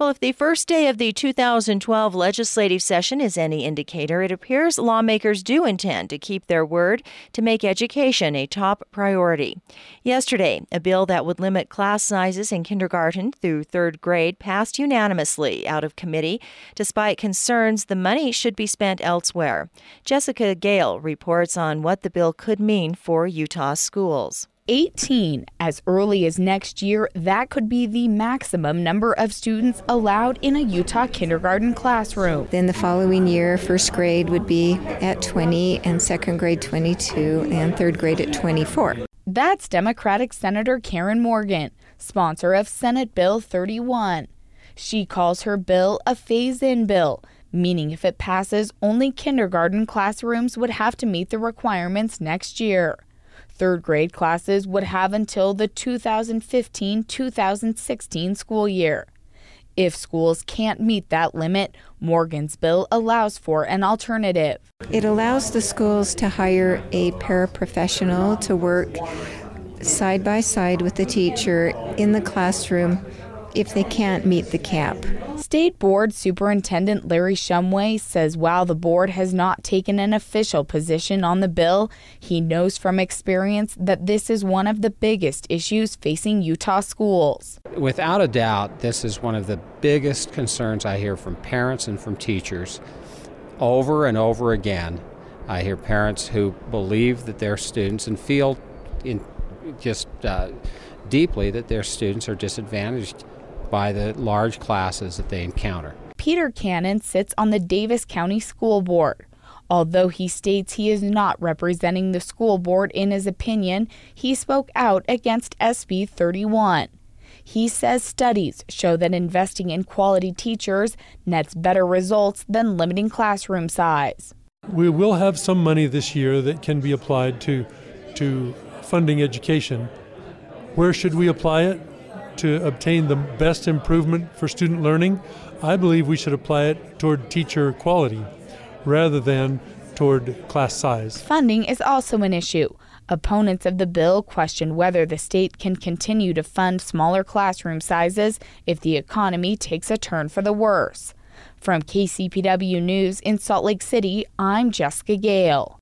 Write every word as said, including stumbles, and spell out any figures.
Well, if the first day of the two thousand twelve legislative session is any indicator, it appears lawmakers do intend to keep their word to make education a top priority. Yesterday, a bill that would limit class sizes in kindergarten through third grade passed unanimously out of committee, despite concerns the money should be spent elsewhere. Jessica Gale reports on what the bill could mean for Utah schools. eighteen. As early as next year, that could be the maximum number of students allowed in a Utah kindergarten classroom. Then the following year, first grade would be at twenty, and second grade twenty-two, and third grade at twenty-four. That's Democratic Senator Karen Morgan, sponsor of Senate Bill thirty-one. She calls her bill a phase-in bill, meaning if it passes, only kindergarten classrooms would have to meet the requirements next year. Third grade classes would have until the two thousand fifteen two thousand sixteen school year. If schools can't meet that limit, Morgan's bill allows for an alternative. It allows the schools to hire a paraprofessional to work side by side with the teacher in the classroom if they can't meet the cap. State Board Superintendent Larry Shumway says while the board has not taken an official position on the bill, he knows from experience that this is one of the biggest issues facing Utah schools. Without a doubt, this is one of the biggest concerns I hear from parents and from teachers over and over again. I hear parents who believe that their students and feel in just uh, deeply that their students are disadvantaged by the large classes that they encounter. Peter Cannon sits on the Davis County School Board. Although he states he is not representing the school board in his opinion, he spoke out against S B thirty-one. He says studies show that investing in quality teachers nets better results than limiting classroom size. We will have some money this year that can be applied to, to funding education. Where should we apply it? To obtain the best improvement for student learning, I believe we should apply it toward teacher quality rather than toward class size. Funding is also an issue. Opponents of the bill question whether the state can continue to fund smaller classroom sizes if the economy takes a turn for the worse. From K C P W News in Salt Lake City, I'm Jessica Gale.